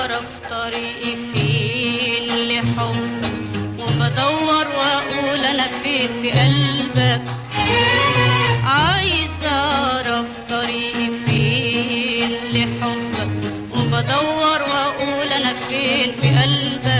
اعرف طريقي فين لحبك، وبدور واقول انا فين في قلبك. عايز اعرف طريقي فين لحبك، وبدور واقول انا فين في قلبك.